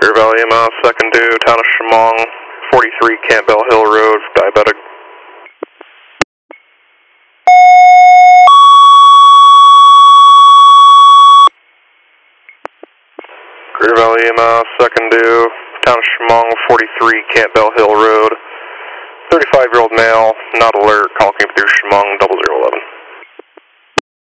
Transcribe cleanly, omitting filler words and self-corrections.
Greer Valley EMS, second due, town of Chemung, 43 Campbell Hill Road, diabetic. Greer Valley EMS, second due, town of Chemung, 43 Campbell Hill Road, 35-year-old male, not alert, call came through Chemung, 0011.